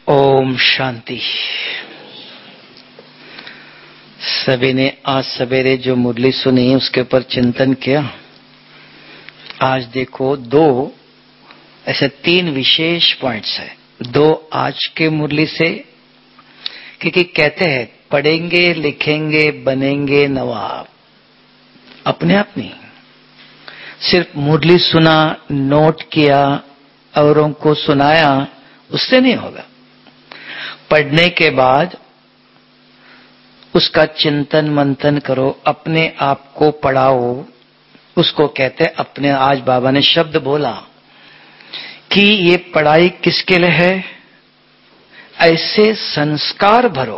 ओम शांति। सभी ने आज सवेरे जो मुरली सुनी उसके ऊपर चिंतन किया। आज देखो ऐसे 3 विशेष पॉइंट्स है। 2 आज के मुरली से, क्योंकि कहते हैं पढ़ेंगे लिखेंगे बनेंगे नवाब। अपने आप नहीं, सिर्फ मुरली सुना, नोट किया, औरों को सुनाया, उससे नहीं होगा। पढ़ने के बाद उसका चिंतन मंथन करो, अपने आप को पढ़ाओ। उसको कहते हैं अपने। आज बाबा ने शब्द बोला कि ये पढ़ाई किसके लिए है? ऐसे संस्कार भरो,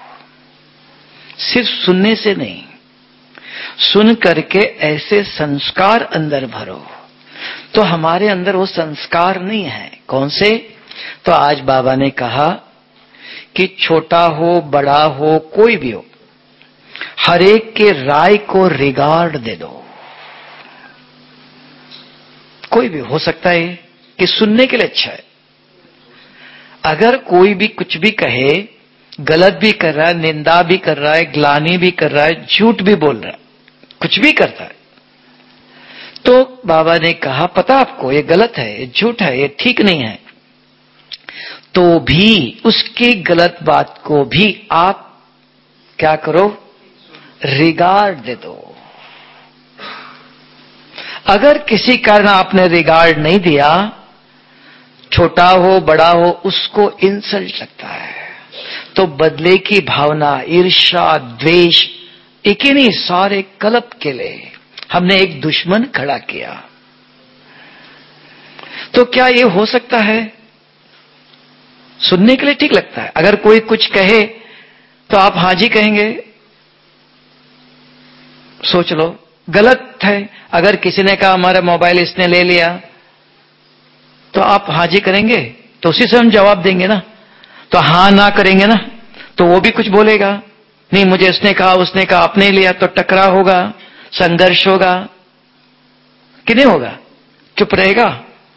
सिर्फ सुनने से नहीं, सुन करके ऐसे संस्कार अंदर भरो। तो हमारे अंदर वो संस्कार नहीं है। कौन से? तो आज बाबा ने कहा कि छोटा हो बड़ा हो कोई भी हो, हर एक के राय को रिगार्ड दे दो। कोई भी हो सकता है कि सुनने के लिए अच्छा है। अगर कोई भी कुछ भी कहे, गलत भी कर रहा है, निंदा भी कर रहा है, ग्लानि भी कर रहा है, झूठ भी बोल रहा है, कुछ भी करता है, तो बाबा ने कहा पता आपको ये गलत है, ये झूठ है, ये ठीक नहीं है, तो भी उसकी गलत बात को भी आप क्या करो? रिगार्ड दे दो। अगर किसी कारण आपने रिगार्ड नहीं दिया, छोटा हो बड़ा हो, उसको इंसल्ट लगता है, तो बदले की भावना, ईर्ष्या, द्वेष, एक ही नहीं सारे कलप के लिए हमने एक दुश्मन खड़ा किया। तो क्या ये हो सकता है? सुनने के लिए ठीक लगता है। अगर कोई कुछ कहे तो आप हाँ जी कहेंगे, सोच लो। गलत है, अगर किसी ने कहा हमारा मोबाइल इसने ले लिया, तो आप हाँ जी करेंगे? तो उसी से हम जवाब देंगे ना। तो हाँ ना करेंगे ना, तो वो भी कुछ बोलेगा, नहीं मुझे इसने कहा उसने कहा आपने लिया, तो टकराव होगा, संघर्ष होगा कि नहीं होगा? चुप रहेगा?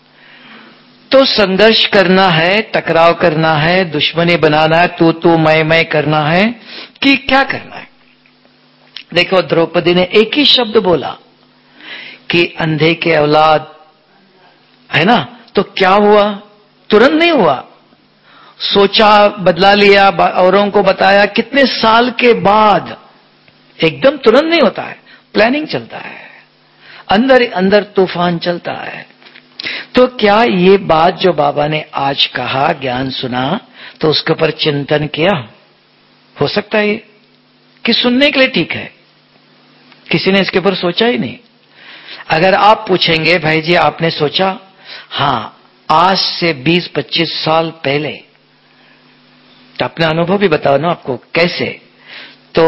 तो संघर्ष करना है, टकराव करना है, दुश्मनी बनाना है, तू मैं करना है कि क्या करना है? देखो द्रौपदी ने एक ही शब्द बोला कि अंधे के औलाद, है ना? तो क्या हुआ? तुरंत नहीं हुआ, सोचा, बदला लिया, औरों को बताया, कितने साल के बाद। एकदम तुरंत नहीं होता है, प्लानिंग चलता है, अंदर अंदर तूफान चलता है। तो क्या ये बात जो बाबा ने आज कहा, ज्ञान सुना, तो उसके ऊपर चिंतन किया? हो सकता है कि सुनने के लिए ठीक है, किसी ने इसके ऊपर सोचा ही नहीं। अगर आप पूछेंगे भाई जी आपने सोचा? हाँ, आज से 20-25 साल पहले। तो अपना अनुभव भी बताओ ना आपको कैसे। तो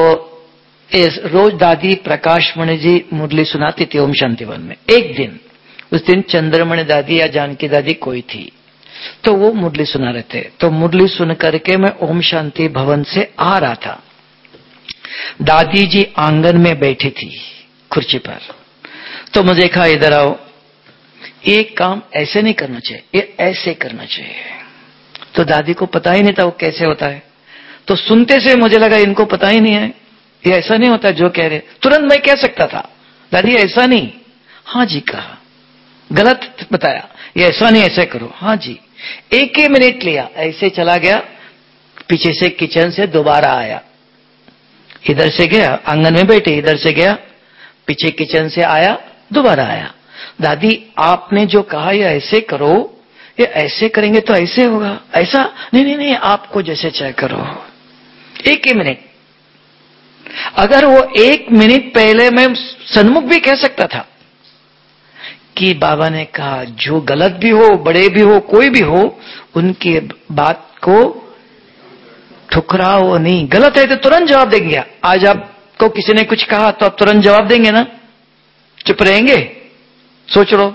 रोज दादी प्रकाशमणि जी मुरली सुनाती थी ओम शांतिवन में। एक दिन, उस दिन चंद्रमणि दादी या जानकी दादी कोई थी, तो वो मुरली सुना रहे थे। तो मुरली सुन करके मैं ओम शांति भवन से आ रहा था। दादी जी आंगन में बैठी थी कुर्सी पर। तो मुझे कहा इधर आओ, एक काम ऐसे नहीं करना चाहिए, ये ऐसे करना चाहिए। तो दादी को पता ही नहीं था वो कैसे होता है। तो सुनते से मुझे लगा इनको पता ही नहीं है, ये ऐसा नहीं होता जो कह रहे। तुरंत मैं कह सकता था दादी ऐसा नहीं। हाँ जी कहा, गलत बताया, ये ऐसा नहीं ऐसे करो। हाँ जी, एक ही मिनट लिया, ऐसे चला गया, पीछे से किचन से दोबारा आया, इधर से गया, आंगन में बैठे, इधर से गया, पीछे किचन से आया, दोबारा आया। दादी आपने जो कहा ये ऐसे करो, ये ऐसे करेंगे तो ऐसे होगा, ऐसा नहीं आपको जैसे चाहे करो। एक ही मिनट। अगर वो 1 मिनट पहले मैं सन्मुख भी कह सकता था कि बाबा ने कहा जो गलत भी हो, बड़े भी हो, कोई भी हो, उनकी बात को ठुकराओ नहीं। गलत है तो तुरंत जवाब देंगे। आज आपको किसी ने कुछ कहा तो आप तुरंत जवाब देंगे ना? चुप रहेंगे? सोच लो,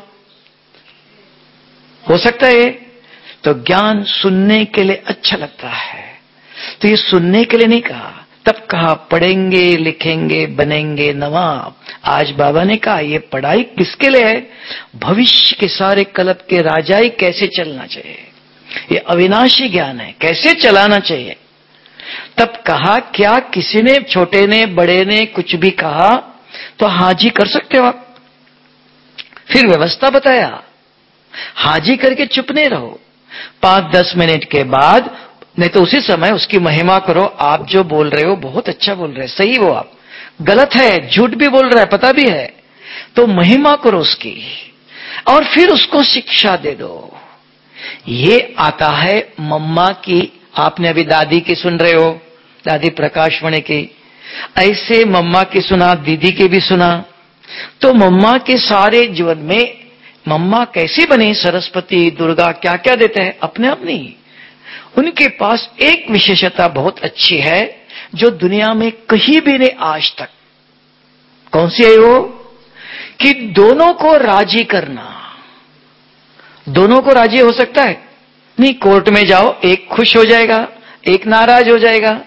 हो सकता है। तो ज्ञान सुनने के लिए अच्छा लगता है, तो ये सुनने के लिए नहीं कहा। तब कहा पढ़ेंगे लिखेंगे बनेंगे नवाब। आज बाबा ने कहा ये पढ़ाई किसके लिए है? भविष्य के सारे कलप के राजाई कैसे चलना चाहिए, ये अविनाशी ज्ञान है, कैसे चलाना चाहिए। तब कहा क्या किसी ने, छोटे ने बड़े ने कुछ भी कहा तो हाजी कर सकते हो आप। फिर व्यवस्था बताया, हाजी करके चुप नहीं रहो। 5-10 मिनट के बाद, नहीं तो उसी समय उसकी महिमा करो। आप जो बोल रहे हो बहुत अच्छा बोल रहे हैं, सही वो आप, गलत है, झूठ भी बोल रहा है, पता भी है, तो महिमा करो उसकी और फिर उसको शिक्षा दे दो। ये आता है मम्मा की। आपने अभी दादी की सुन रहे हो, दादी प्रकाशमणि की, ऐसे मम्मा की सुना, दीदी की भी सुना। तो मम्मा के सारे जीवन में मम्मा कैसी बनी, सरस्वती दुर्गा क्या क्या देते हैं अपने आप नहीं। उनके पास एक विशेषता बहुत अच्छी है जो दुनिया में कहीं भी नहीं आज तक। कौन सी है वो? कि दोनों को राजी करना। दोनों को राजी हो सकता है नहीं। कोर्ट में जाओ, एक खुश हो जाएगा, एक नाराज हो जाएगा,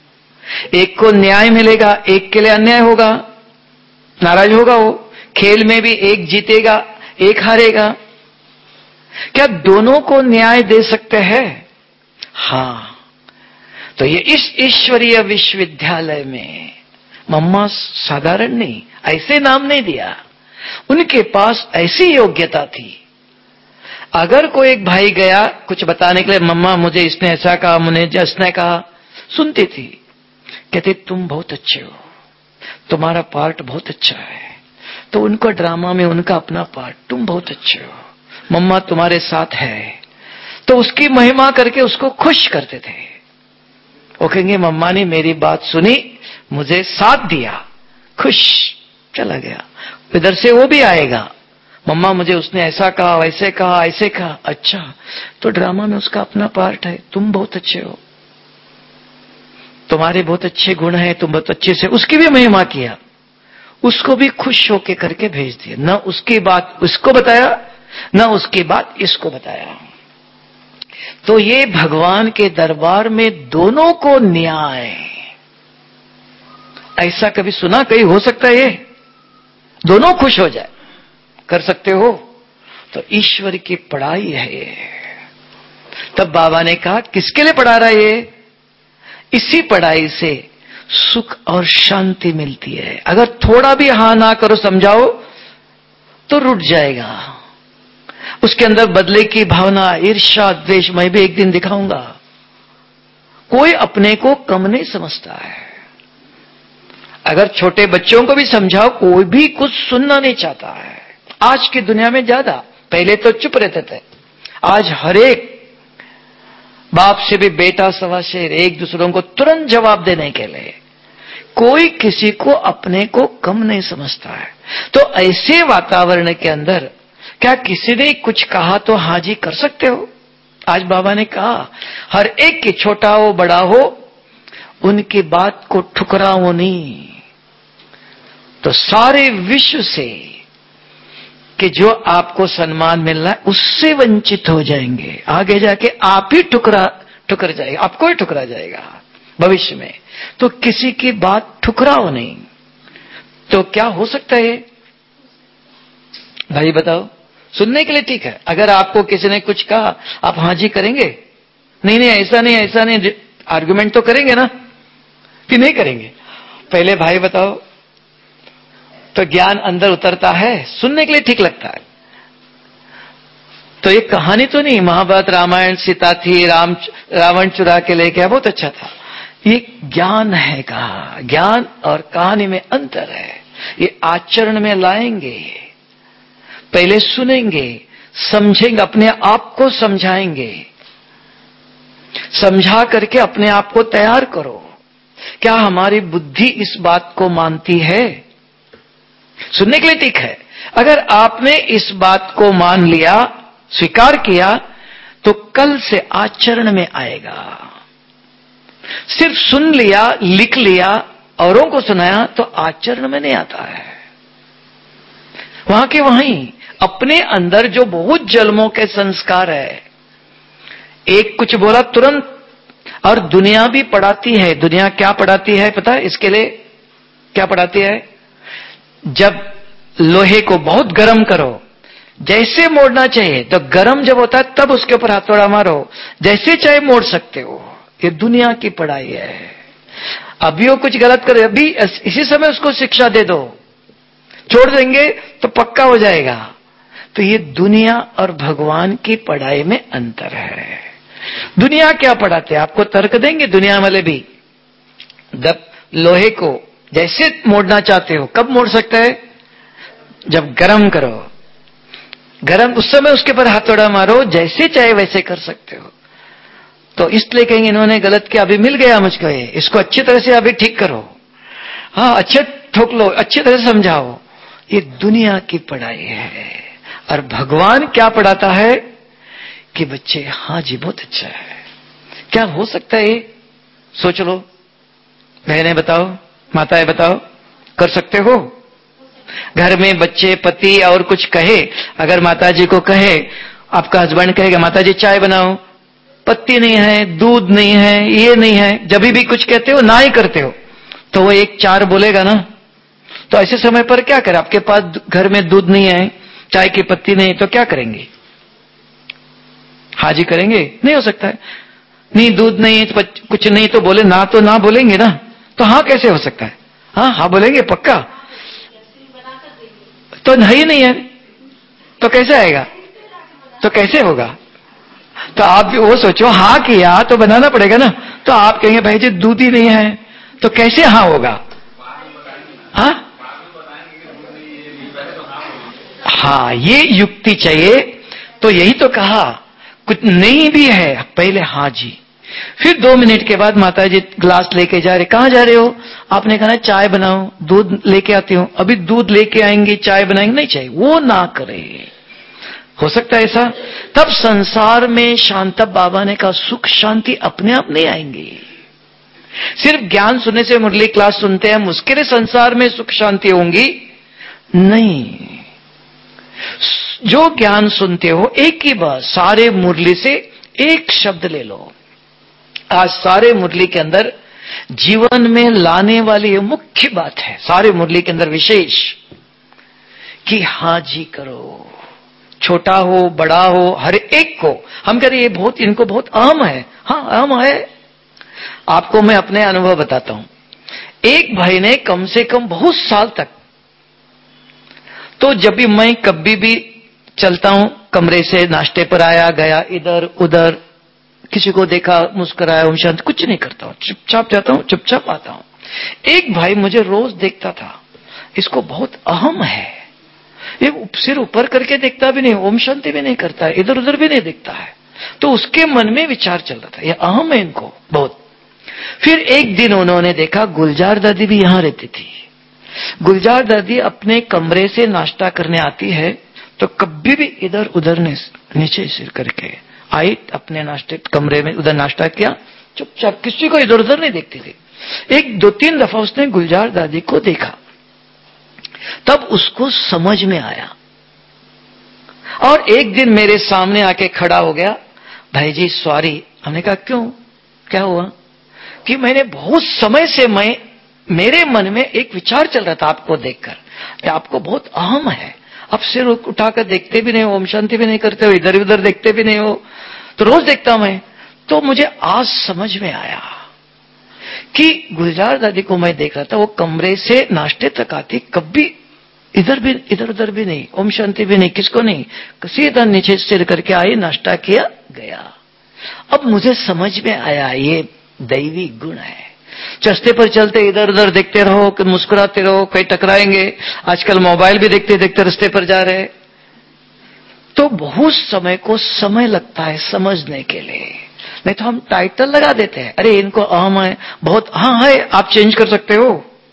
एक को न्याय मिलेगा, एक के लिए अन्याय होगा, नाराज होगा वो। खेल में भी एक जीतेगा, एक हारेगा। क्या दोनों को न्याय दे सकते हैं? हां। तो ये इस ईश्वरीय विश्वविद्यालय में मम्मा साधारण नहीं, ऐसे नाम नहीं दिया, उनके पास ऐसी योग्यता थी। अगर कोई एक भाई गया कुछ बताने के लिए, मम्मा मुझे इसने ऐसा कहा, मुझे जिसने कहा, सुनती थी, कहते तुम बहुत अच्छे हो, तुम्हारा पार्ट बहुत अच्छा है। तो उनका ड्रामा में उनका अपना पार्ट, तुम बहुत अच्छे हो, मम्मा तुम्हारे साथ है। तो उसकी महिमा करके उसको खुश करते थे। वो कहेंगे मम्मा ने मेरी बात सुनी, मुझे साथ दिया, खुश, चला गया। इधर से वो भी आएगा, मम्मा मुझे उसने ऐसा कहा, वैसे कहा, ऐसे कहा, अच्छा। तो ड्रामा में उसका अपना पार्ट है, तुम बहुत अच्छे हो, तुम्हारे बहुत अच्छे गुण हैं, तुम बहुत अच्छे से, उसकी भी महिमा किया, उसको भी खुश होके करके भेज दिया। न उसकी बात उसको बताया, न उसकी बात इसको बताया। तो ये भगवान के दरबार में दोनों को न्याय, ऐसा कभी सुना? कहीं हो सकता है ये दोनों खुश हो जाए? कर सकते हो? तो ईश्वर की पढ़ाई है ये। तब बाबा ने कहा किसके लिए पढ़ा रहा है ये? इसी पढ़ाई से सुख और शांति मिलती है। अगर थोड़ा भी हां ना करो, समझाओ, तो रुठ जाएगा। उसके अंदर बदले की भावना, ईर्ष्या, द्वेष, मैं भी एक दिन दिखाऊंगा। कोई अपने को कम नहीं समझता है। अगर छोटे बच्चों को भी समझाओ, कोई भी कुछ सुनना नहीं चाहता है। आज की दुनिया में ज्यादा, पहले तो चुप रहते थे, आज हर एक बाप से भी बेटा सवा शेर, एक दूसरों को तुरंत जवाब देने के लिए। कोई किसी को अपने को कम नहीं समझता है। तो ऐसे वातावरण के अंदर क्या किसी ने कुछ कहा तो हाजी कर सकते हो? आज बाबा ने कहा हर एक की, छोटा हो बड़ा हो, उनकी बात को ठुकराओ नहीं। तो सारे विश्व से कि जो आपको सम्मान मिल रहा है उससे वंचित हो जाएंगे। आगे जाके आप ही ठुकर जाएगा, आपको ही ठुकरा जाएगा भविष्य में। तो किसी की बात ठुकराओ नहीं। तो क्या हो सकता है भाई बताओ? सुनने के लिए ठीक है, अगर आपको किसी ने कुछ कहा आप हाजी करेंगे? नहीं नहीं ऐसा नहीं, ऐसा नहीं, आर्गुमेंट तो करेंगे ना कि नहीं करेंगे? पहले भाई बताओ। तो ज्ञान अंदर उतरता है, सुनने के लिए ठीक लगता है। तो ये कहानी तो नहीं, महाभारत रामायण, सीता थी, रावण चुरा के ले गया, बहुत अच्छा था। ये ज्ञान है। कहा ज्ञान और कहानी में अंतर है। ये आचरण में लाएंगे, पहले सुनेंगे, समझेंगे, अपने आप को समझाएंगे, समझा करके अपने आप को तैयार करो। क्या हमारी बुद्धि इस बात को मानती है? सुनने के लिए ठीक है। अगर आपने इस बात को मान लिया, स्वीकार किया, तो कल से आचरण में आएगा। सिर्फ सुन लिया, लिख लिया, औरों को सुनाया तो आचरण में नहीं आता है। वहां के वहीं अपने अंदर जो बहुत जन्मों के संस्कार है, एक कुछ बोला तुरंत। और दुनिया भी पढ़ाती है। दुनिया क्या पढ़ाती है पता है? इसके लिए क्या पढ़ाती है? जब लोहे को बहुत गर्म करो, जैसे मोड़ना चाहिए, तो गरम जब होता है तब उसके ऊपर हाथ थोड़ा मारो, जैसे चाहे मोड़ सकते हो। ये दुनिया की पढ़ाई है। अभी वो कुछ गलत करे, अभी इसी समय उसको शिक्षा दे दो, छोड़ देंगे तो पक्का हो जाएगा। तो ये दुनिया और भगवान की पढ़ाई में अंतर है। दुनिया क्या पढ़ाते हैं? आपको तर्क देंगे दुनिया वाले भी। जब लोहे को जैसे मोड़ना चाहते हो, कब मोड़ सकता है? जब गरम करो, गरम उस समय उसके पर हाथ थोड़ा मारो, जैसे चाहे वैसे कर सकते हो। तो इसलिए कहेंगे इन्होंने गलत किया, अभी मिल गया मुझको, ये इसको अच्छी तरह से अभी ठीक करो, हाँ अच्छे ठोक लो, अच्छी तरह से समझाओ। ये दुनिया की पढ़ाई है। और भगवान क्या पढ़ाता है कि बच्चे, हाँ जी बहुत अच्छा है। क्या हो सकता है? सोच लो, बहनें बताओ, माताएं बताओ, कर सकते हो? घर में बच्चे, पति और कुछ कहे, अगर माताजी को कहे, आपका हस्बैंड कहेगा माताजी चाय बनाओ, पत्ती नहीं है, दूध नहीं है, ये नहीं है, जब भी कुछ कहते हो ना ही करते हो, तो वो एक चार बोलेगा ना। तो ऐसे समय पर क्या करें? आपके पास घर में दूध नहीं है, चाय की पत्ती नहीं, तो क्या करेंगे? हाजी करेंगे? नहीं हो सकता है। नहीं दूध नहीं, कुछ नहीं, तो बोले ना, तो ना बोलेंगे ना। तो हाँ कैसे हो सकता है? हाँ हाँ बोलेंगे पक्का। तो नहीं है, तो कैसे आएगा? तो कैसे होगा? तो आप भी वो सोचो, हाँ किया तो बनाना पड़ेगा ना। तो आप कहेंगे भाई जी दूध ही नहीं है, तो कैसे हाँ होगा? हाँ हाँ, ये युक्ति चाहिए। तो यही तो कहा, कुछ नहीं भी है, पहले हाँ जी। फिर 2 मिनट के बाद माता जी ग्लास लेके जा रहे, कहां जा रहे हो? आपने कहा चाय बनाओ, दूध लेके आती हूं। अभी दूध लेके आएंगे, चाय बनाएंगे, नहीं चाहिए, वो ना करे। हो सकता है ऐसा? तब संसार में शांत बाबा ने कहा सुख शांति अपने आप नहीं आएंगे। सिर्फ ज्ञान सुनने से, मुरली क्लास सुनते हैं, उसके लिए संसार में सुख शांति होंगी नहीं। जो ज्ञान सुनते हो, एक ही बात, सारे मुरली से एक शब्द ले लो। आज सारे मुरली के अंदर जीवन में लाने वाली ये मुख्य बात है, सारे मुरली के अंदर विशेष, कि हां जी करो। छोटा हो बड़ा हो, हर एक को हम कह रहे ये बहुत, इनको बहुत अहम है। हाँ अहम है। आपको मैं अपने अनुभव बताता हूं। एक भाई ने कम से कम बहुत साल तक, तो जब भी मैं कभी भी चलता हूं, कमरे से नाश्ते पर आया गया, इधर उधर किसी को देखा, मुस्कुराया, ओम शांति, कुछ नहीं करता हूं, चुपचाप जाता हूं, चुपचाप आता हूं। एक भाई मुझे रोज देखता था, इसको बहुत अहम है, ये सिर ऊपर करके देखता भी नहीं, ओम शांति भी नहीं करता, इधर उधर भी नहीं देखता है। तो उसके मन में विचार चल रहा था, ये अहम है इनको बहुत। फिर एक दिन उन्होंने देखा, गुलजार दादी भी यहां रहती थी। गुलजार दादी अपने कमरे से नाश्ता करने आती है, तो कभी भी इधर उधर नीचे सिर करके आई, अपने नाश्ते कमरे में उधर नाश्ता किया, चुपचाप, किसी को इधर उधर नहीं देखती थी। एक 2-3 दफा उसने गुलजार दादी को देखा, तब उसको समझ में आया, और एक दिन मेरे सामने आके खड़ा हो गया, भाई जी सॉरी। हमने कहा क्यों, क्या हुआ? कि मैंने बहुत समय से, मेरे मन में एक विचार चल रहा था आपको देखकर, आपको बहुत अहम है, अब सिर उठाकर देखते भी नहीं हो, ओम शांति भी नहीं करते हो, इधर उधर देखते भी नहीं हो, तो रोज देखता मैं। तो मुझे आज समझ में आया कि गुलजार दादी को मैं देख रहा था, वो कमरे से नाश्ते तक आती, कभी इधर उधर भी नहीं, ओम शांति भी नहीं, किसको नहीं, सीधा नीचे सिर करके आई, नाश्ता किया, गया। अब मुझे समझ में आया ये दैवी गुण है। चस्ते पर चलते इधर उधर देखते रहो, मुस्कुराते रहो, कहीं टकराएंगे। आजकल मोबाइल भी देखते देखते रास्ते पर जा रहे, तो बहुत समय लगता है समझने के लिए। नहीं तो हम टाइटल लगा देते हैं, अरे इनको अहम है बहुत, हाँ है, आप चेंज कर सकते हो,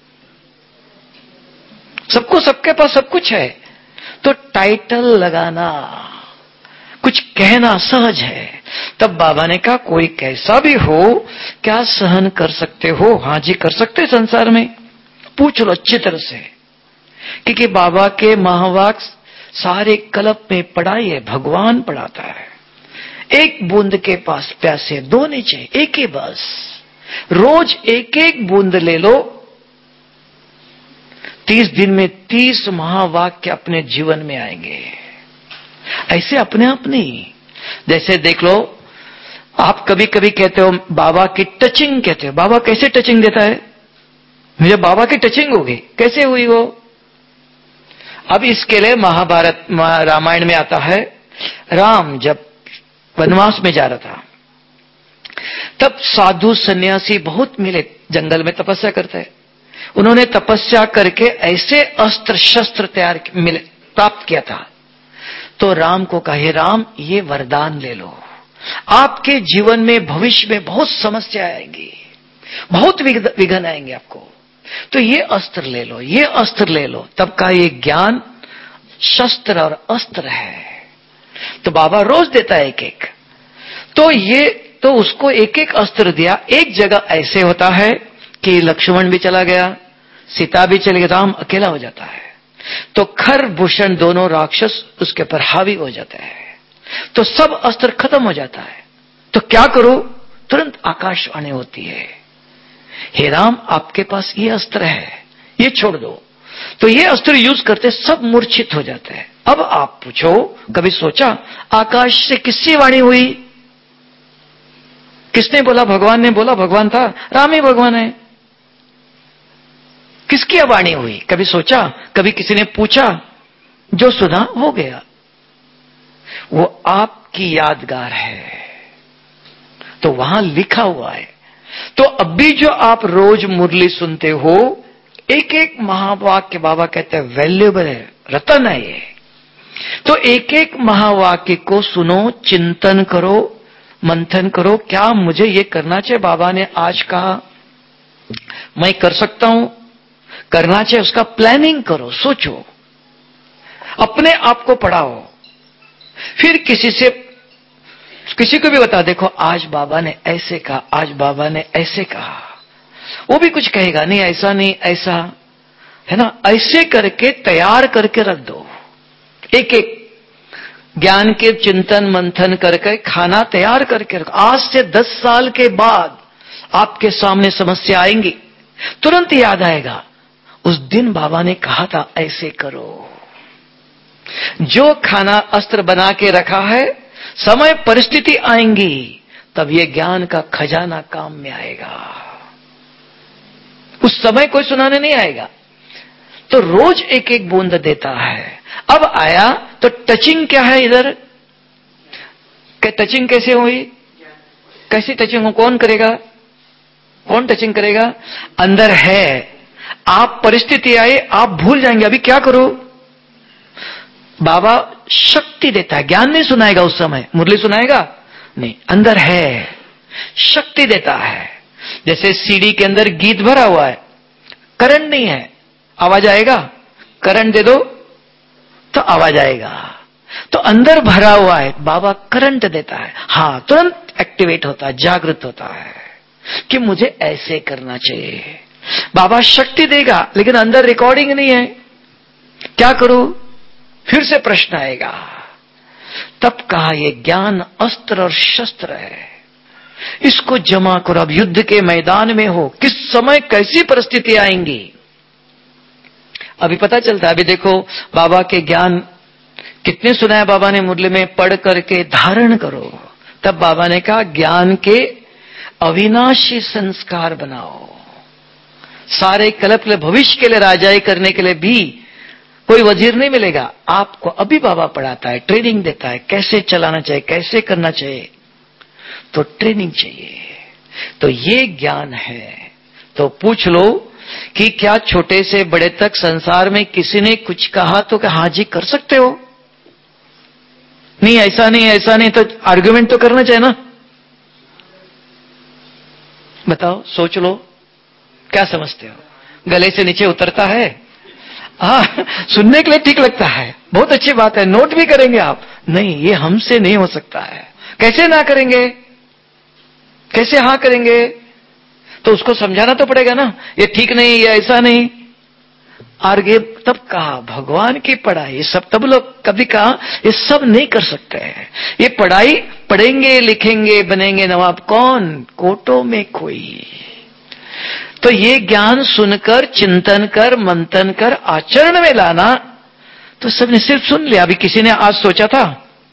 सबको सबके पास सब कुछ है। तो टाइटल लगाना, कुछ कहना सहज है। तब बाबा ने कहा कोई कैसा भी हो, क्या सहन कर सकते हो? हाँ जी कर सकते, संसार में पूछ लो अच्छी तरह से, क्योंकि बाबा के महावाक सारे कल्प में पढ़ाई है, भगवान पढ़ाता है। एक बूंद के पास प्यासे दो नहीं चाहिए, एक ही बस। रोज एक एक बूंद ले लो, 30 दिन में 30 महावाक्य अपने जीवन में आएंगे। ऐसे अपने आप नहीं। जैसे देख लो, आप कभी कभी कहते हो बाबा की टचिंग कहते हो। बाबा कैसे टचिंग देता है? मुझे बाबा की टचिंग होगी, कैसे हुई वो? अब इसके लिए महाभारत रामायण में आता है, राम जब वनवास में जा रहा था तब साधु सन्यासी बहुत मिले, जंगल में तपस्या करते हैं। उन्होंने तपस्या करके ऐसे अस्त्र शस्त्र प्राप्त किया था। तो राम को कहे, राम ये वरदान ले लो, आपके जीवन में भविष्य में बहुत समस्या आएंगी, बहुत विघ्न आएंगे आपको, तो ये अस्त्र ले लो, ये अस्त्र ले लो। तब का ये ज्ञान शस्त्र और अस्त्र है। तो बाबा रोज देता है एक एक। तो उसको एक एक अस्त्र दिया। एक जगह ऐसे होता है कि लक्ष्मण भी चला गया, सीता भी चली गई, राम अकेला हो जाता है। तो खर भूषण दोनों राक्षस उसके पर हावी हो जाते हैं, तो सब अस्त्र खत्म हो जाता है। तो क्या करो? तुरंत आकाशवाणी होती है, हे राम आपके पास ये अस्त्र है, ये छोड़ दो। तो ये अस्त्र यूज करते सब मूर्छित हो जाते हैं। अब आप पूछो, कभी सोचा आकाश से किसकी वाणी हुई? किसने बोला? भगवान ने बोला। भगवान था, राम ही भगवान है। किसकी वाणी हुई? कभी सोचा? कभी किसी ने पूछा? जो सुना हो गया। वो आपकी यादगार है, तो वहां लिखा हुआ है। तो अभी जो आप रोज मुरली सुनते हो, एक एक महावाक्य बाबा कहते हैं वैल्यूएबल है, रतन है ये। तो एक एक महावाक्य को सुनो, चिंतन करो, मंथन करो, क्या मुझे ये करना चाहिए? बाबा ने आज कहा मैं कर सकता हूं, करना चाहिए, उसका प्लानिंग करो, सोचो, अपने आप को पढ़ाओ। फिर किसी को भी बता, देखो आज बाबा ने ऐसे कहा, आज बाबा ने ऐसे कहा। वो भी कुछ कहेगा, नहीं ऐसा नहीं ऐसा, है ना? ऐसे करके तैयार करके रख दो। एक एक ज्ञान के चिंतन मंथन करके खाना तैयार करके रखो। आज से 10 साल के बाद आपके सामने समस्या आएंगी, तुरंत याद आएगा उस दिन बाबा ने कहा था ऐसे करो। जो खाना अस्त्र बना के रखा है, समय परिस्थिति आएंगी तब ये ज्ञान का खजाना काम में आएगा। उस समय कोई सुनाने नहीं आएगा। तो रोज एक एक बूंद देता है। अब आया तो टचिंग क्या है इधर? टचिंग कैसे हुई? कैसी टचिंग हो? कौन करेगा? कौन टचिंग करेगा? अंदर है। आप परिस्थिति आए, आप भूल जाएंगे अभी क्या करो। बाबा शक्ति देता है, ज्ञान नहीं सुनाएगा उस समय, मुरली सुनाएगा नहीं, अंदर है, शक्ति देता है। जैसे सीडी के अंदर गीत भरा हुआ है, करंट नहीं है, आवाज आएगा? करंट दे दो तो आवाज आएगा। तो अंदर भरा हुआ है, बाबा करंट देता है, हां तुरंत एक्टिवेट होता है, जागृत होता है कि मुझे ऐसे करना चाहिए। बाबा शक्ति देगा लेकिन अंदर रिकॉर्डिंग नहीं है, क्या करूं? फिर से प्रश्न आएगा। तब कहा ये ज्ञान अस्त्र और शस्त्र है, इसको जमा करो। अब युद्ध के मैदान में हो, किस समय कैसी परिस्थिति आएंगी अभी पता चलता है। अभी देखो बाबा के ज्ञान कितने सुनाया बाबा ने मुरली में, पढ़ करके धारण करो। तब बाबा ने कहा ज्ञान के अविनाशी संस्कार बनाओ। सारे कल्प के लिए, भविष्य के लिए राजाई करने के लिए भी कोई वजीर नहीं मिलेगा आपको। अभी बाबा पढ़ाता है, ट्रेनिंग देता है, कैसे चलाना चाहिए, कैसे करना चाहिए, तो ट्रेनिंग चाहिए। तो ये ज्ञान है। तो पूछ लो कि क्या छोटे से बड़े तक संसार में किसी ने कुछ कहा तो क्या हां जी कर सकते हो? नहीं ऐसा नहीं, ऐसा नहीं, तो आर्ग्यूमेंट तो करना चाहिए ना। बताओ, सोच लो, क्या समझते हो? गले से नीचे उतरता है? हाँ, सुनने के लिए ठीक लगता है, बहुत अच्छी बात है, नोट भी करेंगे आप। नहीं, ये हमसे नहीं हो सकता है। कैसे ना करेंगे? कैसे हाँ करेंगे? तो उसको समझाना तो पड़ेगा ना, ये ठीक नहीं, ये ऐसा नहीं। आगे तब कहा भगवान की पढ़ाई, सब तब लोग कभी कहा ये सब नहीं कर सकते हैं। ये पढ़ाई पढ़ेंगे, लिखेंगे, बनेंगे नवाब कौन? कोटों में कोई। तो ये ज्ञान सुनकर, चिंतन कर, मंथन कर, आचरण में लाना, तो सबने सिर्फ सुन लिया। अभी किसी ने आज सोचा था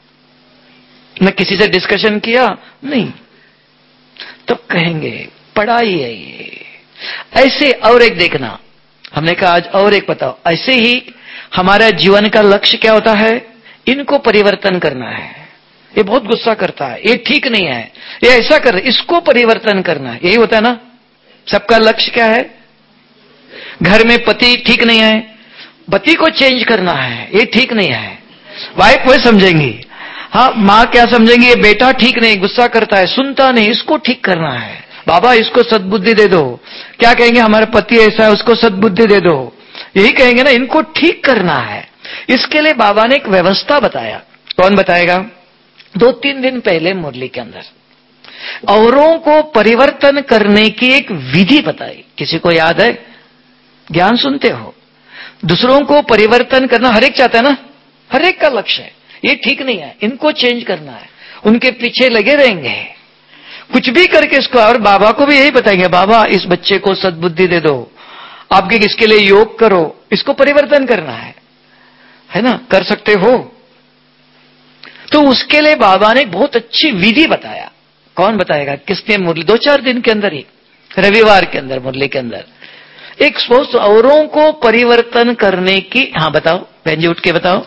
न किसी से डिस्कशन किया, नहीं। तो कहेंगे पढ़ाई है ये। ऐसे और एक देखना, हमने कहा आज और एक बताओ। ऐसे ही हमारा जीवन का लक्ष्य क्या होता है? इनको परिवर्तन करना है। ये बहुत गुस्सा करता है, ये ठीक नहीं है, ये ऐसा कर रहे, इसको परिवर्तन करना है, यही होता है ना सबका लक्ष्य। क्या है? घर में पति ठीक नहीं है, पति को चेंज करना है, ये ठीक नहीं है। वाइफ वो समझेंगी, हाँ माँ क्या समझेंगी, ये बेटा ठीक नहीं, गुस्सा करता है, सुनता नहीं, इसको ठीक करना है। बाबा इसको सद्बुद्धि दे दो। क्या कहेंगे? हमारा पति ऐसा है, उसको सद्बुद्धि दे दो, यही कहेंगे ना, इनको ठीक करना है। इसके लिए बाबा ने एक व्यवस्था बताया। कौन बताएगा? 2-3 दिन पहले मुरली के अंदर औरों को परिवर्तन करने की एक विधि बताई। किसी को याद है? ज्ञान सुनते हो, दूसरों को परिवर्तन करना हर एक चाहता है ना, हर एक का लक्ष्य है, ये ठीक नहीं है, इनको चेंज करना है, उनके पीछे लगे रहेंगे कुछ भी करके इसको। और बाबा को भी यही बताएंगे, बाबा इस बच्चे को सद्बुद्धि दे दो, आपके इसके लिए योग करो, इसको परिवर्तन करना है ना, कर सकते हो। तो उसके लिए बाबा ने बहुत अच्छी विधि बताया। कौन बताएगा? किसने? मुरली 2-4 दिन के अंदर ही, रविवार के अंदर मुरली के अंदर एक सोच औरों को परिवर्तन करने की। हाँ बताओ बहन जी, उठ के बताओ।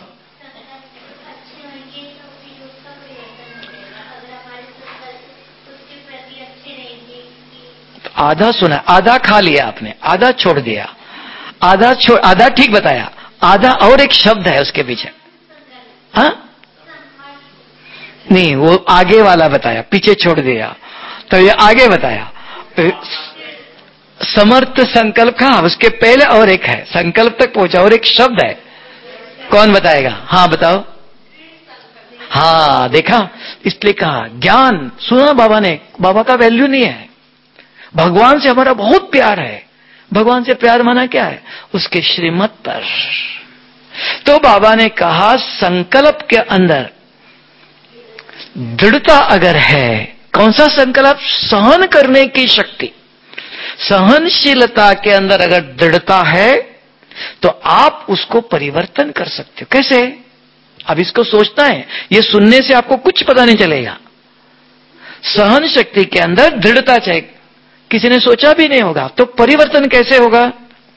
आधा सुना, आधा खा लिया आपने, आधा छोड़ दिया, आधा ठीक बताया, आधा और एक शब्द है उसके पीछे। हाँ नहीं, वो आगे वाला बताया, पीछे छोड़ दिया, तो ये आगे बताया। समर्थ संकल्प का, उसके पहले और एक है, संकल्प तक पहुंचा और एक शब्द है। कौन बताएगा? हाँ बताओ। हाँ देखा, इसलिए कहा ज्ञान सुना बाबा ने। बाबा का वैल्यू नहीं है, भगवान से हमारा बहुत प्यार है। भगवान से प्यार माना क्या है? उसके श्रीमत पर। तो बाबा ने कहा संकल्प के अंदर दृढ़ता अगर है, कौन सा संकल्प? सहन करने की शक्ति, सहनशीलता के अंदर अगर दृढ़ता है तो आप उसको परिवर्तन कर सकते हो। कैसे? अब इसको सोचना है, ये सुनने से आपको कुछ पता नहीं चलेगा। सहन शक्ति के अंदर दृढ़ता चाहिए, किसी ने सोचा भी नहीं होगा, तो परिवर्तन कैसे होगा?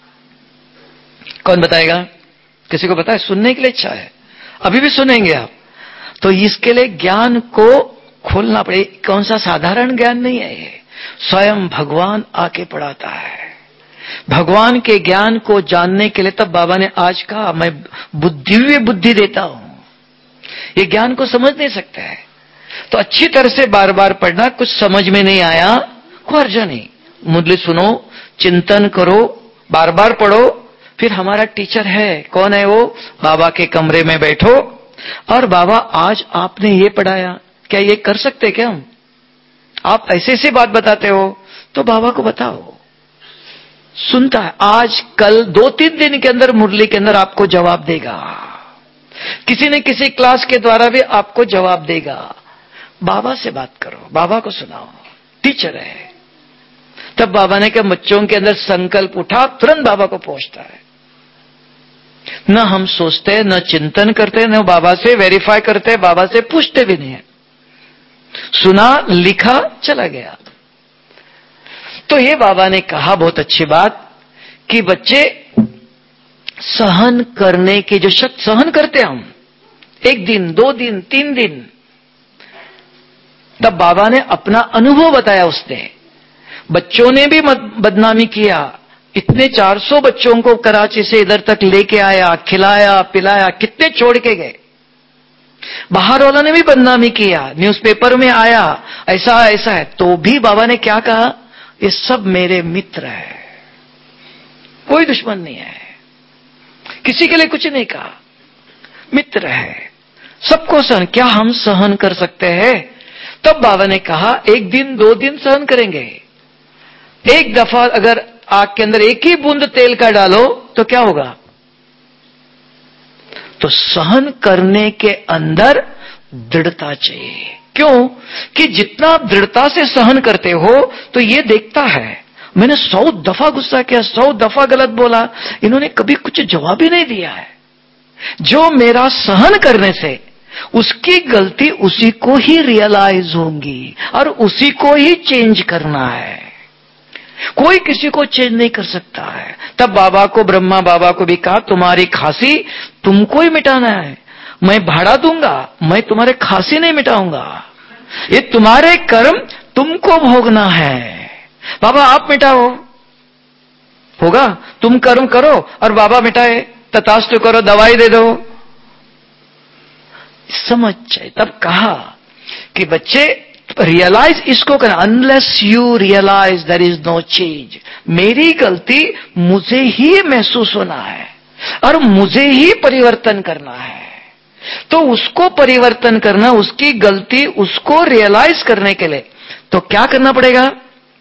कौन बताएगा? किसी को पता है? सुनने के लिए इच्छा है, अभी भी सुनेंगे आप। तो इसके लिए ज्ञान को खोलना पड़े। कौन सा साधारण ज्ञान नहीं है ये, स्वयं भगवान आके पढ़ाता है। भगवान के ज्ञान को जानने के लिए तब बाबा ने आज कहा मैं दिव्य बुद्धि देता हूं। ये ज्ञान को समझ नहीं सकता है, तो अच्छी तरह से बार बार पढ़ना। कुछ समझ में नहीं आया, कोई हर्ज नहीं, मुरली सुनो, चिंतन करो, बार बार पढ़ो। फिर हमारा टीचर है, कौन है वो? बाबा के कमरे में बैठो और बाबा आज आपने ये पढ़ाया, क्या ये कर सकते क्या हम? आप ऐसे ऐसे बात बताते हो, तो बाबा को बताओ। सुनता है, आज कल 2-3 दिन के अंदर मुरली के अंदर आपको जवाब देगा, किसी न किसी क्लास के द्वारा भी आपको जवाब देगा। बाबा से बात करो, बाबा को सुनाओ, टीचर है। तब बाबा ने कहा बच्चों के अंदर संकल्प उठा, तुरंत बाबा को पहुंचता है। न हम सोचते, न चिंतन करते, न बाबा से वेरीफाई करते, बाबा से पूछते भी नहीं है। सुना, लिखा, चला गया। तो ये बाबा ने कहा बहुत अच्छी बात कि बच्चे सहन करने की जो शक्ति, सहन करते हम 1 दिन 2 दिन 3 दिन। तब बाबा ने अपना अनुभव बताया। उसने बच्चों ने भी बदनामी किया, इतने 400 बच्चों को कराची से इधर तक लेके आया, खिलाया पिलाया, कितने छोड़ के गए। बाहर वालों ने भी बदनामी किया, न्यूज़पेपर में आया ऐसा ऐसा है, तो भी बाबा ने क्या कहा? ये सब मेरे मित्र है, कोई दुश्मन नहीं है, किसी के लिए कुछ नहीं कहा, मित्र है, सबको सहन। क्या हम सहन कर सकते हैं? तब बाबा ने कहा 1 दिन 2 दिन सहन करेंगे। एक दफा अगर आग के अंदर एक ही बूंद तेल का डालो तो क्या होगा? तो सहन करने के अंदर दृढ़ता चाहिए। क्यों? कि जितना आप दृढ़ता से सहन करते हो तो ये देखता है, मैंने 100 दफा गुस्सा किया, 100 दफा गलत बोला, इन्होंने कभी कुछ जवाब ही नहीं दिया है। जो मेरा सहन करने से उसकी गलती उसी को ही रियलाइज होंगी और उसी को ही चेंज करना है। कोई किसी को चेंज नहीं कर सकता है। तब बाबा को, ब्रह्मा बाबा को भी कहा, तुम्हारी खांसी तुमको ही मिटाना है, मैं भाड़ा दूंगा, मैं तुम्हारे खांसी नहीं मिटाऊंगा। ये तुम्हारे कर्म तुमको भोगना है। बाबा आप मिटाओ, होगा? तुम कर्म करो और बाबा मिटाए, तथास्तु करो, दवाई दे दो। समझ जाए। तब कहा कि बच्चे रियलाइज इसको करना, unless you realise there is no change. मेरी गलती मुझे ही महसूस होना है और मुझे ही परिवर्तन करना है। तो उसको परिवर्तन करना, उसकी गलती उसको रियलाइज करने के लिए तो क्या करना पड़ेगा?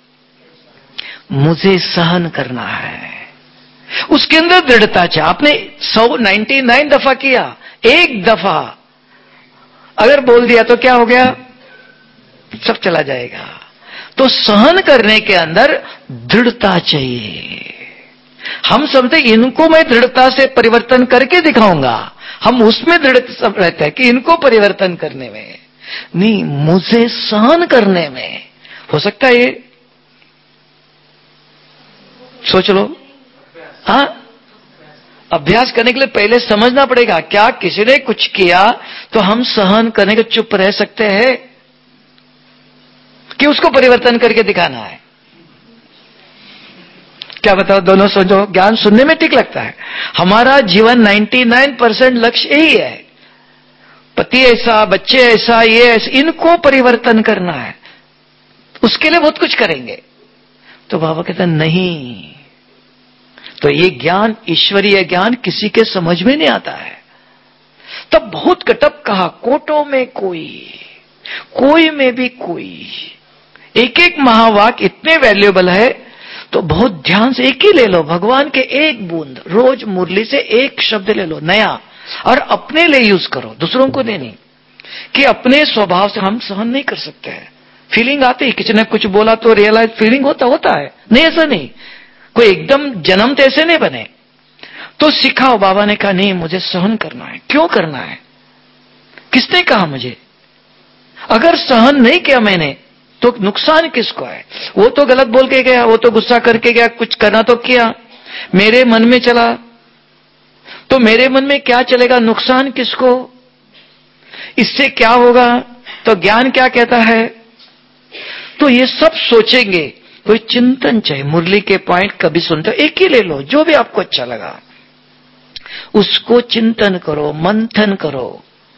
मुझे सहन करना है। उसके अंदर दृढ़ता चाहिए। आपने 199 दफा किया, एक दफा अगर बोल दिया तो क्या हो गया? सब चला जाएगा। तो सहन करने के अंदर दृढ़ता चाहिए। हम समझते इनको मैं दृढ़ता से परिवर्तन करके दिखाऊंगा, हम उसमें दृढ़ रहते हैं कि इनको परिवर्तन करने में नहीं, मुझे सहन करने में हो सकता है। ये सोच लो। हाँ, अभ्यास करने के लिए पहले समझना पड़ेगा। क्या किसी ने कुछ किया तो हम सहन करने के चुप रह सकते हैं कि उसको परिवर्तन करके दिखाना है? क्या बताओ? दोनों सोचो। ज्ञान सुनने में ठीक लगता है। हमारा जीवन 99% लक्ष्य यही है, पति ऐसा, बच्चे ऐसा, ये ऐसा, इनको परिवर्तन करना है। उसके लिए बहुत कुछ करेंगे। तो बाबा कहते हैं नहीं। तो ये ज्ञान, ईश्वरीय ज्ञान किसी के समझ में नहीं आता है। तब बहुत कटप कहा, कोटों में कोई, कोई में भी कोई। एक एक महावाक्य इतने वैल्यूएबल है, तो बहुत ध्यान से एक ही ले लो। भगवान के एक बूंद रोज मुरली से एक शब्द ले लो नया, और अपने लिए यूज करो, दूसरों को देनी। कि अपने स्वभाव से हम सहन नहीं कर सकते हैं, फीलिंग आती है। किसी ने कुछ बोला तो रियलाइज फीलिंग होता है। नहीं, ऐसा नहीं, कोई एकदम जन्म तो ऐसे नहीं बने। तो सिखाओ। बाबा ने कहा नहीं, मुझे सहन करना है। क्यों करना है? किसने कहा मुझे? अगर सहन नहीं किया मैंने तो नुकसान किसको है? वो तो गलत बोल के गया, वो तो गुस्सा करके गया, कुछ करना तो किया, मेरे मन में चला, तो मेरे मन में क्या चलेगा? नुकसान किसको? इससे क्या होगा? तो ज्ञान क्या कहता है? तो ये सब सोचेंगे। कोई चिंतन चाहिए। मुरली के पॉइंट कभी सुनते हो, एक ही ले लो, जो भी आपको अच्छा लगा उसको चिंतन करो, मंथन करो,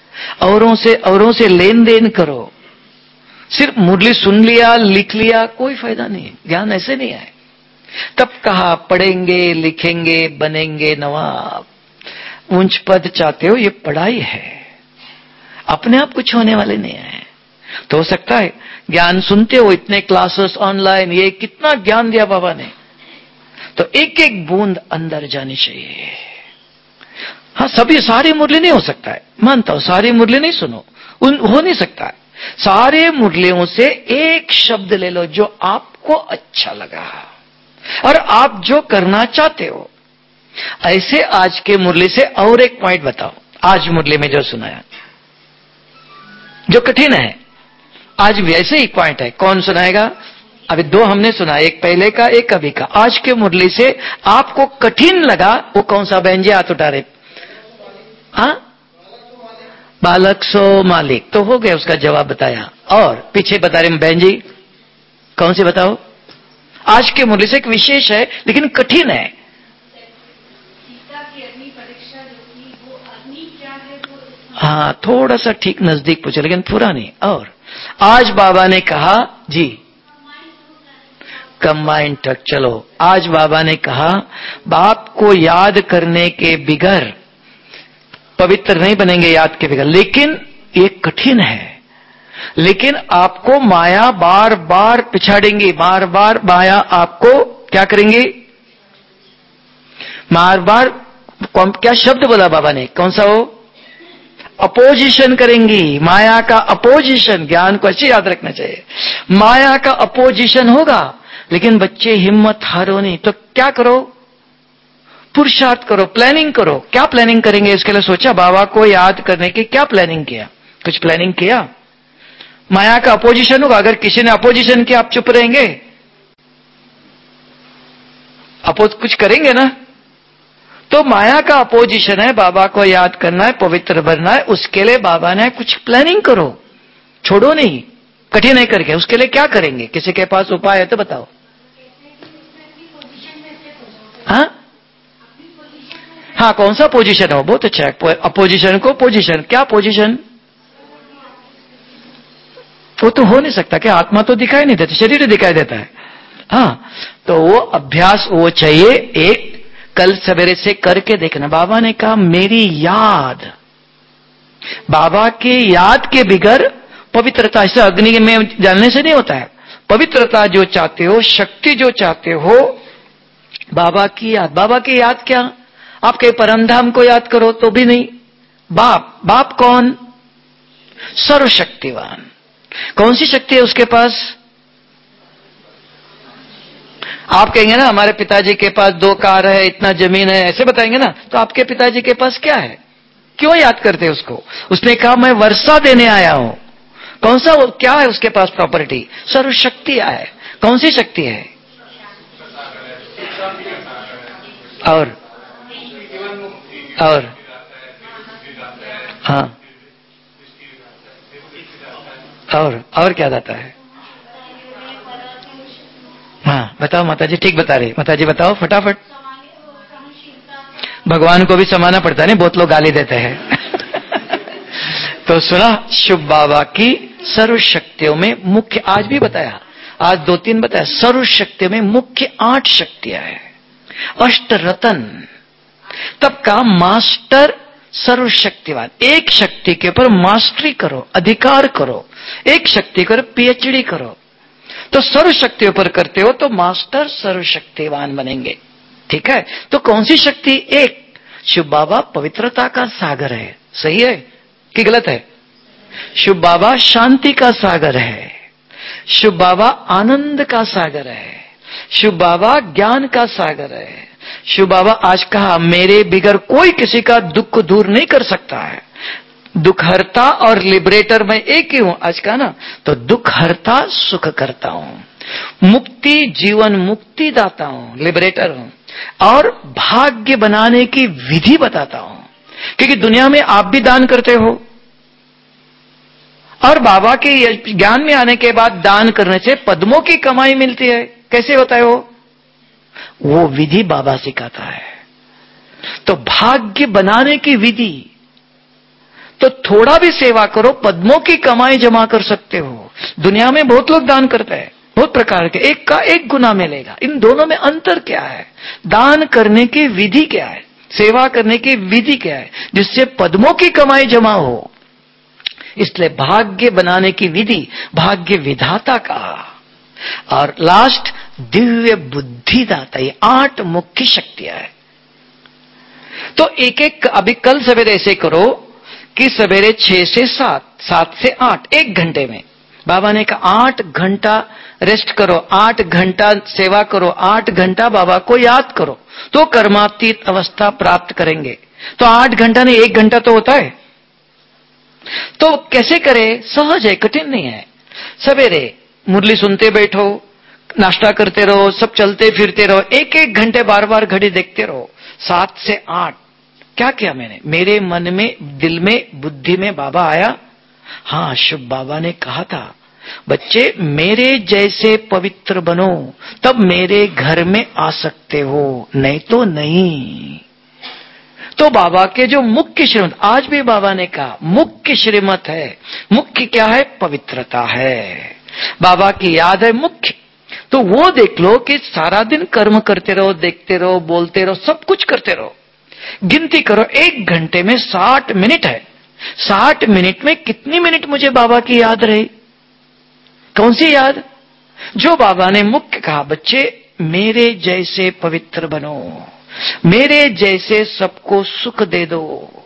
औरों से लेन देन करो। सिर्फ मुरली सुन लिया, लिख लिया, कोई फायदा नहीं। ज्ञान ऐसे नहीं है। तब कहा पढ़ेंगे, लिखेंगे, बनेंगे नवाब। ऊंच पद चाहते हो, ये पढ़ाई है, अपने आप कुछ होने वाले नहीं है। तो हो सकता है ज्ञान सुनते हो, इतने क्लासेस ऑनलाइन, ये कितना ज्ञान दिया बाबा ने, तो एक एक बूंद अंदर जानी चाहिए। हाँ, सभी सारी मुरली नहीं हो सकता है, मानता हूं, सारी मुरली नहीं सुनो, हो नहीं सकता है। सारे मुरलियों से एक शब्द ले लो जो आपको अच्छा लगा और आप जो करना चाहते हो। ऐसे आज के मुरली से और एक पॉइंट बताओ। आज मुरली में जो सुनाया, जो कठिन है, आज वैसे ही पॉइंट है। कौन सुनाएगा? अभी दो हमने सुना, एक पहले का, एक अभी का। आज के मुरली से आपको कठिन लगा वो कौन सा? बहन जी हाथ उठा रहे। हाँ, बालक सो मालिक, तो हो गया, उसका जवाब बताया। और पीछे बता रहे बहन जी, कौन सी बताओ? आज के मुरली से एक विशेष है लेकिन कठिन है। हाँ, थोड़ा सा ठीक नजदीक पूछे लेकिन पूरा नहीं। और आज बाबा ने कहा जी, कंबाइंड टच। चलो, आज बाबा ने कहा बाप को याद करने के बिगर पवित्र नहीं बनेंगे, याद के बिगर। लेकिन ये कठिन है, लेकिन आपको माया बार बार पिछाड़ेंगी, बार बार माया आपको क्या करेंगी? बार बार क्या शब्द बोला बाबा ने, कौन सा? वो अपोजिशन करेंगी, माया का अपोजिशन। ज्ञान को अच्छे याद रखना चाहिए। माया का अपोजिशन होगा, लेकिन बच्चे हिम्मत हारो नहीं। तो क्या करो? पुरुषार्थ करो, प्लानिंग करो। क्या प्लानिंग करेंगे इसके लिए सोचा? बाबा को याद करने की क्या प्लानिंग किया? कुछ प्लानिंग किया? माया का अपोजिशन होगा। अगर किसी ने अपोजिशन किया आप चुप रहेंगे? अपोज कुछ करेंगे ना। तो माया का अपोजिशन है, बाबा को याद करना है, पवित्र बनना है। उसके लिए बाबा ने कुछ प्लानिंग करो, छोड़ो नहीं, कठिन नहीं करके। उसके लिए क्या करेंगे? किसी के पास उपाय है तो बताओ। हाँ हाँ, कौन सा पोजीशन हो? बहुत अच्छा है। अपोजिशन को पोजीशन, क्या पोजीशन? वो तो हो नहीं सकता। क्या आत्मा तो दिखाई नहीं देता, शरीर दिखाई देता है। हाँ, तो वो अभ्यास वो चाहिए। एक कल सवेरे से करके देखना। बाबा ने कहा मेरी याद, बाबा की याद के बिगर पवित्रता ऐसे अग्नि में जलने से नहीं होता है। पवित्रता जो चाहते हो, शक्ति जो चाहते हो, बाबा की याद। बाबा की याद क्या? आपके परमधाम को याद करो तो भी नहीं। बाप, बाप कौन? सर्वशक्तिवान। कौन सी शक्ति है उसके पास? आप कहेंगे ना हमारे पिताजी के पास 2 कार है, इतना जमीन है, ऐसे बताएंगे ना। तो आपके पिताजी के पास क्या है? क्यों याद करते उसको? उसने कहा मैं वर्षा देने आया हूं। कौन सा, क्या है उसके पास प्रॉपर्टी? सर्वशक्ति है। कौन सी शक्ति है? और हाँ, और क्या दाता है? हाँ बताओ माताजी, ठीक बता रही माताजी, बताओ फटाफट। भगवान को भी समाना पड़ता है, नहीं बहुत लोग गाली देते हैं। तो सुना, शुभ बाबा की सर्व शक्तियों में मुख्य, आज भी बताया, आज 2-3 बताया। सर्व शक्तियों में मुख्य 8 शक्तियां हैं। अष्ट रतन, तब का मास्टर सर्वशक्तिवान। एक शक्ति के ऊपर मास्टरी करो, अधिकार करो। एक शक्ति के ऊपर पीएचडी करो। तो सर्वशक्तियों पर करते हो तो मास्टर सर्वशक्तिवान बनेंगे। ठीक है? तो कौन सी शक्ति? एक, शिव बाबा पवित्रता का सागर है। सही है कि गलत है? शिव बाबा शांति का सागर है। शिव बाबा आनंद का सागर है। शिव बाबा ज्ञान का सागर है। शिव बाबा आज कहा मेरे बिगर कोई किसी का दुख दूर नहीं कर सकता है। दुख हरता और लिबरेटर मैं एक ही हूं। आज कहा ना, तो दुख हरता सुख करता हूं, मुक्ति जीवन मुक्ति दाता हूं, लिबरेटर हूं, और भाग्य बनाने की विधि बताता हूं। क्योंकि दुनिया में आप भी दान करते हो, और बाबा के ज्ञान में आने के बाद दान करने से पद्मों की कमाई मिलती है। कैसे होता है वो विधि बाबा सिखाता है। तो भाग्य बनाने की विधि, तो थोड़ा भी सेवा करो, पद्मों की कमाई जमा कर सकते हो। दुनिया में बहुत लोग दान करते हैं, बहुत प्रकार के, एक का एक गुना मिलेगा। इन दोनों में अंतर क्या है? दान करने की विधि क्या है, सेवा करने की विधि क्या है, जिससे पद्मों की कमाई जमा हो। इसलिए भाग्य बनाने की विधि भाग्य विधाता का। और लास्ट दिव्य बुद्धिदाता। ये 8 मुख्य शक्तियां हैं। तो एक एक, अभी कल सवेरे ऐसे करो कि सवेरे 6 से 7, 7 से 8, 1 घंटे में बाबा ने कहा 8 घंटा रेस्ट करो, 8 घंटा सेवा करो, 8 घंटा बाबा को याद करो, तो कर्मातीत अवस्था प्राप्त करेंगे। तो 8 घंटा नहीं, 1 घंटा तो होता है। तो कैसे करें? सहज है, कठिन नहीं है। सवेरे मुरली सुनते बैठो, नाश्ता करते रहो, सब चलते फिरते रहो, 1-1 घंटे बार बार घड़ी देखते रहो। 7 से 8 क्या किया मैंने? मेरे मन में, दिल में, बुद्धि में बाबा आया। हाँ, शुभ बाबा ने कहा था बच्चे मेरे जैसे पवित्र बनो तब मेरे घर में आ सकते हो, नहीं तो नहीं। तो बाबा के जो मुख्य श्रीमत, आज भी बाबा ने कहा मुख्य श्रीमत है। मुख्य क्या है? पवित्रता है। बाबा की याद है मुख्य। तो वो देख लो कि सारा दिन कर्म करते रहो, देखते रहो, बोलते रहो, सब कुछ करते रहो। गिनती करो, 1 घंटे में 60 मिनट है। 60 मिनट में कितनी मिनट मुझे बाबा की याद रही? कौन सी याद? जो बाबा ने मुख्य कहा बच्चे मेरे जैसे पवित्र बनो, मेरे जैसे सबको सुख दे दो,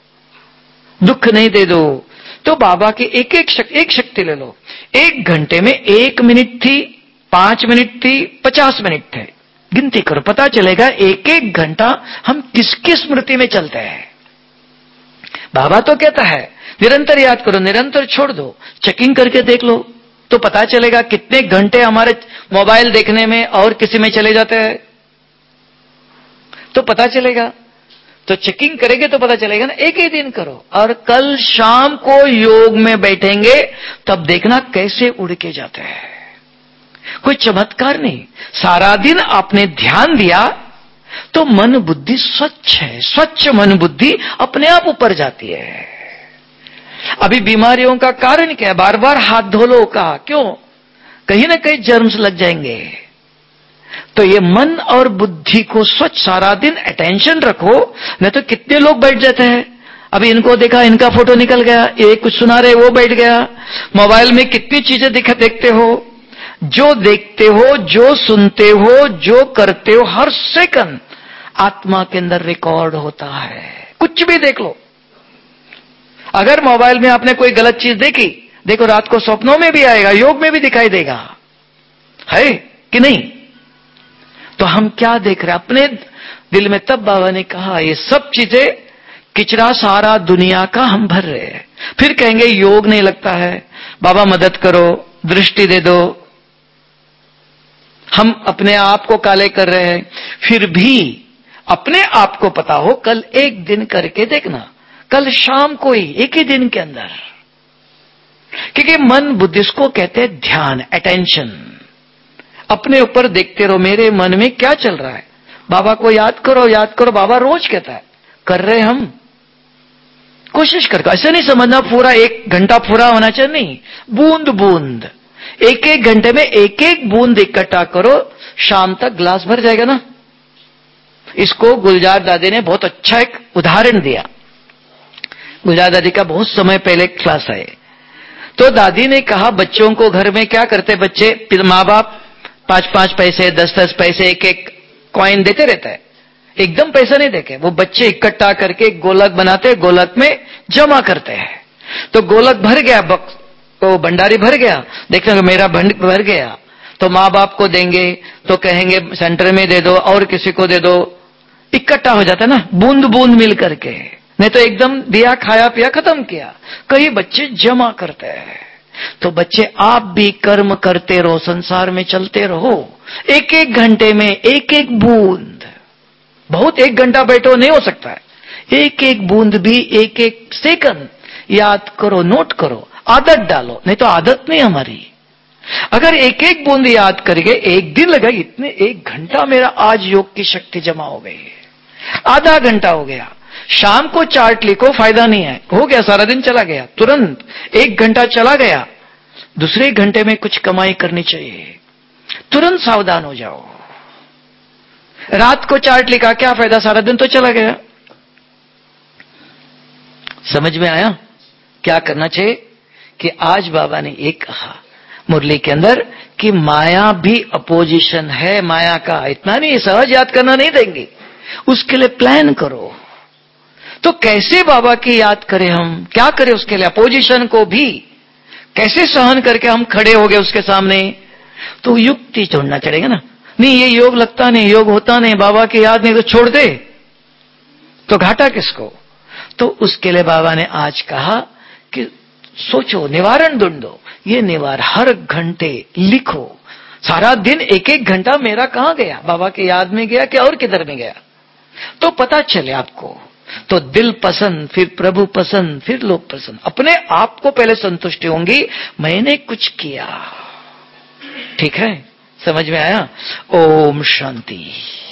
दुख नहीं दे दो। तो बाबा की एक शक्ति ले लो। 1 घंटे में 1 मिनट थी, 5 मिनट थी, 50 मिनट थे। गिनती करो, पता चलेगा एक एक घंटा हम किसकी स्मृति में चलते हैं। बाबा तो कहता है निरंतर याद करो, निरंतर छोड़ दो। चेकिंग करके देख लो तो पता चलेगा कितने घंटे हमारे मोबाइल देखने में और किसी में चले जाते हैं, तो पता चलेगा। तो चेकिंग करेंगे तो पता चलेगा ना। एक ही दिन करो और कल शाम को योग में बैठेंगे तब देखना कैसे उड़ के जाते हैं। कोई चमत्कार नहीं, सारा दिन आपने ध्यान दिया तो मन बुद्धि स्वच्छ है। स्वच्छ मन बुद्धि अपने आप ऊपर जाती है। अभी बीमारियों का कारण क्या है? बार बार हाथ धो लो का क्यों? कहीं ना कहीं जर्म्स लग जाएंगे। तो ये मन और बुद्धि को स्वच्छ सारा दिन अटेंशन रखो। नहीं तो कितने लोग बैठ जाते हैं, अभी इनको देखा, इनका फोटो निकल गया, ये कुछ सुना रहे वो बैठ गया। मोबाइल में कितनी चीजें देखते हो, जो देखते हो, जो सुनते हो, जो करते हो, हर सेकंड आत्मा के अंदर रिकॉर्ड होता है। कुछ भी देख लो। अगर मोबाइल में आपने कोई गलत चीज देखी, देखो रात को स्वप्नों में भी आएगा, योग में भी दिखाई देगा, है कि नहीं? तो हम क्या देख रहे हैं अपने दिल में? तब बाबा ने कहा ये सब चीजें किचरा सारा दुनिया का हम भर रहे हैं। फिर कहेंगे योग नहीं लगता है, बाबा मदद करो, दृष्टि दे दो। हम अपने आप को काले कर रहे हैं। फिर भी अपने आप को पता हो, कल एक दिन करके देखना, कल शाम को ही एक ही दिन के अंदर। क्योंकि मन बुद्धि को कहते हैं ध्यान, अटेंशन। अपने ऊपर देखते रहो, मेरे मन में क्या चल रहा है। बाबा को याद करो, याद करो। बाबा रोज कहता है, कर रहे हम, कोशिश करके। ऐसे नहीं समझना पूरा एक घंटा पूरा होना चाहिए, नहीं, बूंद बूंद, एक एक घंटे में एक एक बूंद इकट्ठा करो, शाम तक गिलास भर जाएगा ना। इसको गुलजार दादी ने बहुत अच्छा एक उदाहरण दिया। गुलजार दादी का बहुत समय पहले क्लास है, तो दादी ने कहा बच्चों को घर में क्या करते बच्चे, माँ बाप 5-5 पैसे, 10-10 पैसे, एक एक कॉइन देते रहता है, एकदम पैसा नहीं देके। वो बच्चे इकट्ठा करके गोलक बनाते, गोलक में जमा करते हैं। तो गोलक भर गया, तो भंडारी भर गया, देखते मेरा भर गया, तो माँ बाप को देंगे, तो कहेंगे सेंटर में दे दो और किसी को दे दो। इकट्ठा हो जाता है ना, बूंद बूंद मिल करके। नहीं तो एकदम दिया, खाया पिया, खत्म किया। कई बच्चे जमा करते हैं। तो बच्चे आप भी कर्म करते रहो, संसार में चलते रहो, एक एक घंटे में एक एक बूंद। बहुत एक घंटा बैठो नहीं हो सकता है, एक एक बूंद भी एक एक सेकंड याद करो, नोट करो, आदत डालो। नहीं तो आदत नहीं हमारी। अगर एक एक बूंद याद करके एक दिन लगा, इतने एक घंटा मेरा आज योग की शक्ति जमा हो गई, आधा घंटा हो गया। शाम को चार्ट लिखो, फायदा नहीं है, हो गया, सारा दिन चला गया, तुरंत एक घंटा चला गया। दूसरे घंटे में कुछ कमाई करनी चाहिए, तुरंत सावधान हो जाओ। रात को चार्ट लिखा, क्या फायदा, सारा दिन तो चला गया। समझ में आया क्या करना चाहिए? कि आज बाबा ने एक कहा मुरली के अंदर कि माया भी अपोजिशन है, माया का इतना नहीं, सहज याद करना नहीं देंगे, उसके लिए प्लान करो। तो कैसे बाबा की याद करें हम, क्या करें उसके लिए? अपोजिशन को भी कैसे सहन करके हम खड़े हो गए उसके सामने? तो युक्ति छोड़ना चढ़ेगा ना। नहीं ये योग लगता नहीं, योग होता नहीं, बाबा की याद नहीं, तो छोड़ दे, तो घाटा किसको? तो उसके लिए बाबा ने आज कहा कि सोचो, निवारण ढूंढो। ये निवार हर घंटे लिखो, सारा दिन एक एक घंटा मेरा कहां गया, बाबा की याद में गया कि और किधर में गया, तो पता चले आपको। तो दिल पसंद, फिर प्रभु पसंद, फिर लोग पसंद। अपने आप को पहले संतुष्टि होंगी, मैंने कुछ किया। ठीक है, समझ में आया? ओम शांति।